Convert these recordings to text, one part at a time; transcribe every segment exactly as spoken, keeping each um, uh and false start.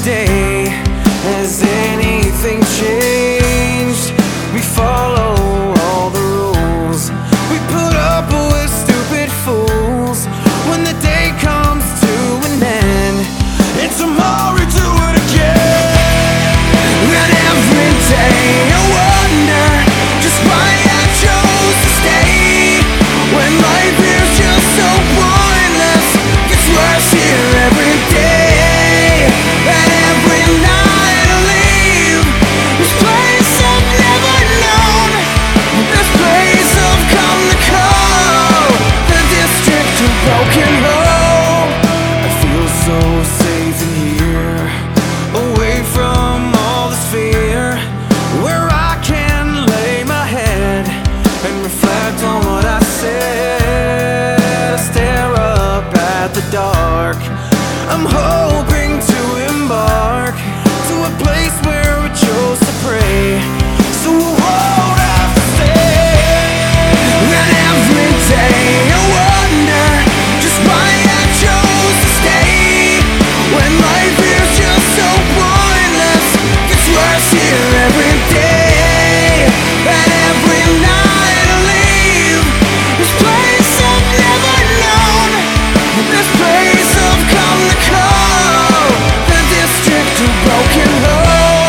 day. Has anything changed? We follow all the rules. We put up with stupid fools. When the day comes to an end, and tomorrow we do it again. And every day I wonder just why I chose to stay, when life is just so pointless. Gets worse here every day, and every night I leave this place I've never known, this place I've come to call the district of broken hope. I feel so safe in here, away from all this fear, where I can lay my head and reflect on what I said. I stare up at the dark. I'm hoping to embark to a place where we chose to pray, so we won't have to stay. And every day I wonder just why I chose to stay, when life is just so pointless. Gets worse here every day, and every night I leave this place I've never known, this place I've come to call the district of broken hope.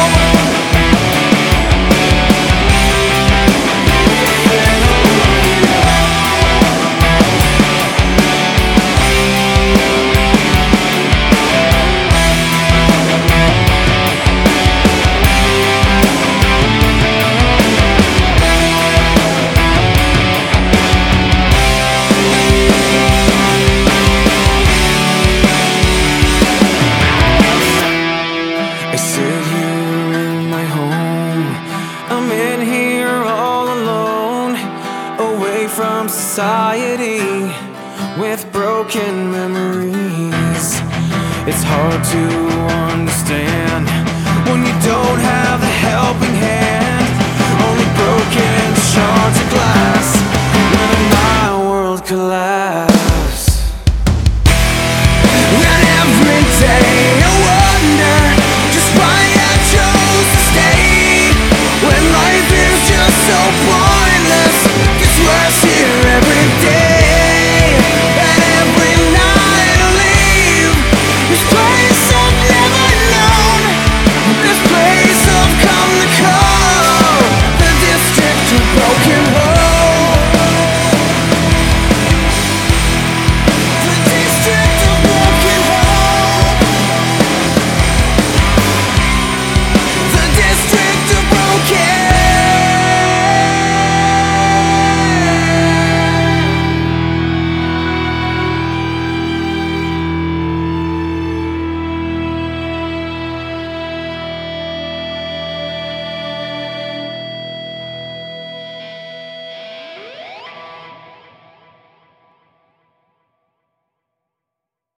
I sit here in my home. I'm in here all alone, away from society, with broken memories. It's hard to understand when you don't have a helping hand, only broken shards of glass when my world collapsed. And every day